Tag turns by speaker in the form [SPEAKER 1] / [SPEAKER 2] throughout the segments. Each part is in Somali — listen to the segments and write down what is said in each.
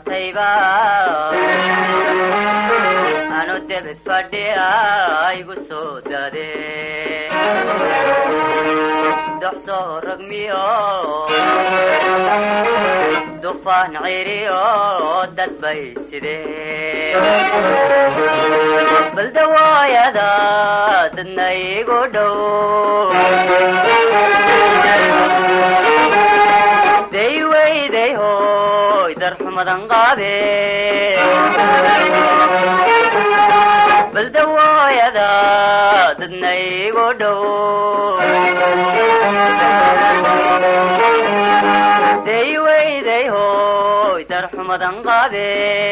[SPEAKER 1] dartayba anu debed fadhiya igu soo dade doxso ragmiyo dufaan ciriyo dad bay sidee bal dawaayada dadna igu dhow day weyday hooy darxumadan qaade bal dawaayada dadna igu dhow day weyday hooy darxumadan qaade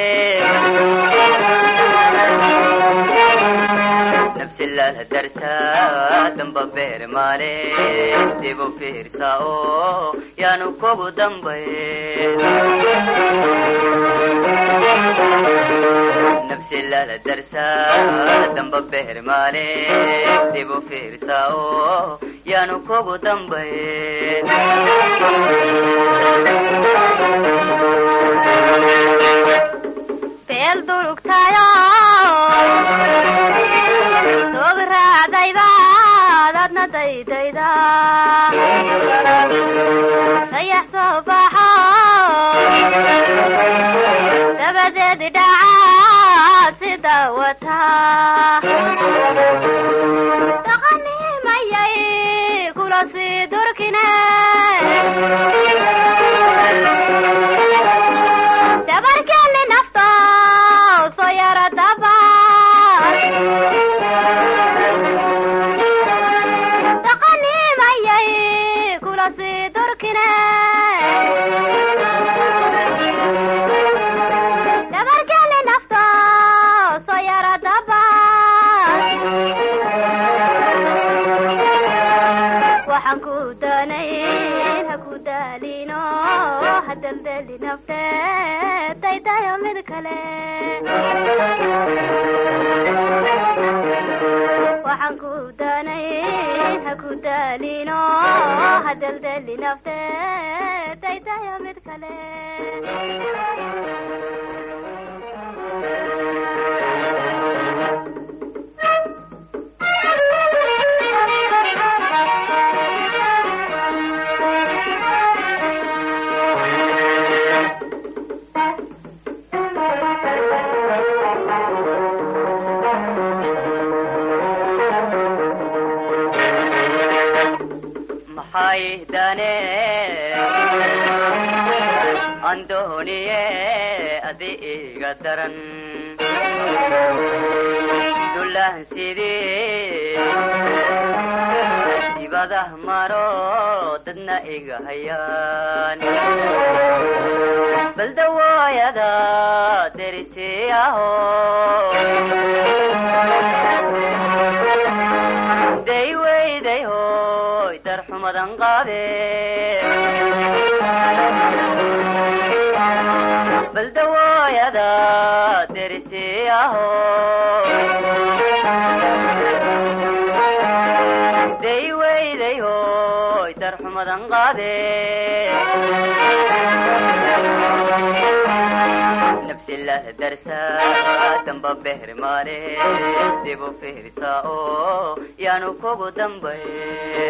[SPEAKER 1] nafsi lala darsaa damba beer maale dibu fiirsaa oo yaanu kugu dambaye nafsi lala darsaa damba beer maale dibu fiirsaa oo yaanu kugu dambaye beel durugtayo dogradaydaadadna daydayda dayax soo baxo dabadeedi dhacaad si daawata daqanimayay kula sii durkine dabarkeeni nafto soo yara daba daqanimayay kula sii durkine dabarkeeni nafto soo yara daba waxaan ku danayn ha ku daalino hadaldali nafteed daydayo mid kale waxaan ku danayn ha ku daalino hadaldali nafteed daydayo mid kale haydane andoniye adi iga daran dulan sidi ibadah maro dadna iga hayan bal dawaayada derisiyaho day weyday hooy darxumadan qaade bal dawaayada derisiyaho day weyday hooy darxumadan qaade nafsi lala darsaa damba beer maale dibu fiirsaa oo yaanu kugu dambaye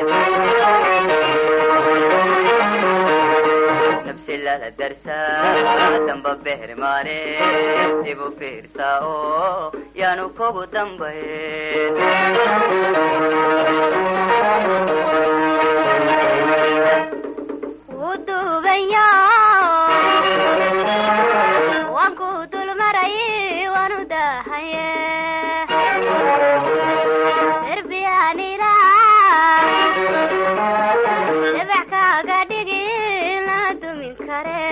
[SPEAKER 1] nafsi lala darsaa damba beer maale dibu fiirsaa oo yaanu kugu dambaye udubaya wanku dulmaray wanu dahaye derbiyanira debac kaaga dhigin la dumin kare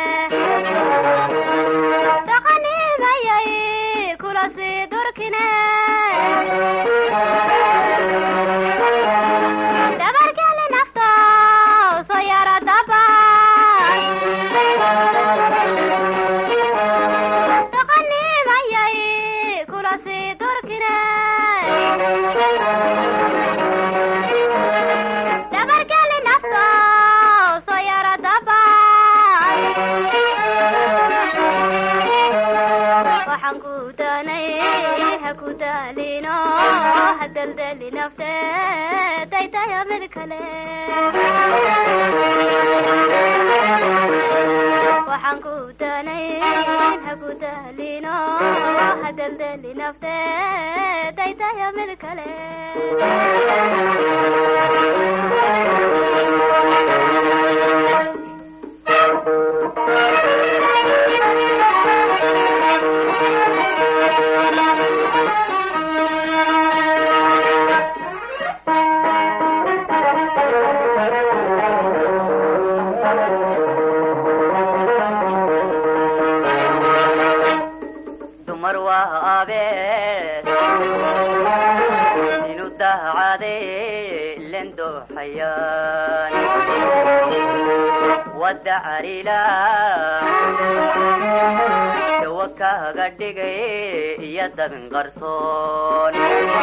[SPEAKER 1] daqanimayay kula sii durkine dabarkeeni nafto soo yara daba
[SPEAKER 2] kale waxaan ku danayn ha ku dahlino hadaldali nafteed ay tahay mid kale حيان ودع ريلا توكا غدغي يدا من قرصون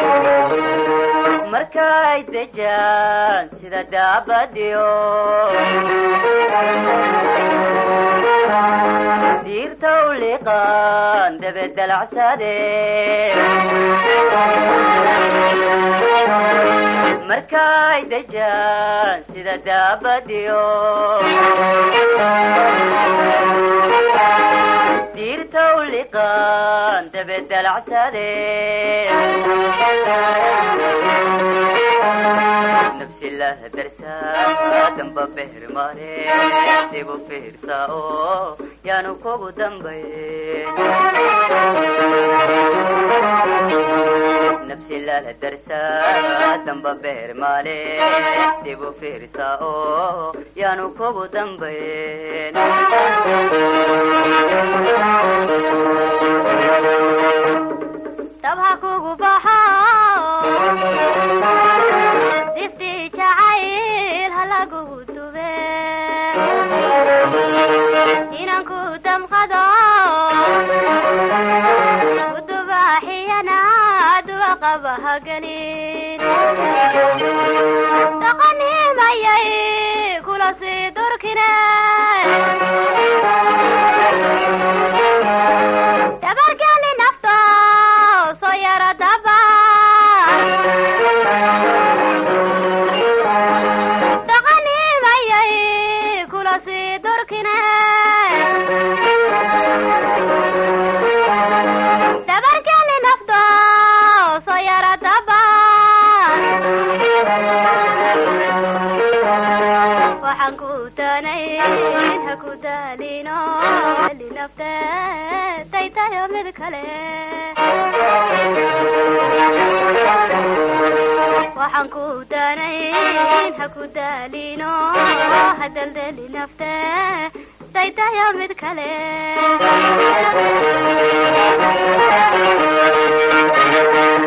[SPEAKER 2] مركاي دجان سيدا دابديو دير توليقان دبد العسادي مركاي دجان سيدا دابديو دير توليقان دبد العسادي نفسي الله درسا دنب بهر مالي ديبو فهر ساو يانو كوبو دنبي نفسي الله درسا دنب بهر مالي ديبو فهر ساو يانو كوبو دنبي طبها كوبو بحا دفتي شعير هلا قدوبي إنان كودم قدا قدوبا حيانا دوا قبها قليل تقني ميي كل صدور كنا تبركني نفطا صيارة دبا waxaan ku danayn ha ku daalino hadaldali nafteed tay tahay mid kale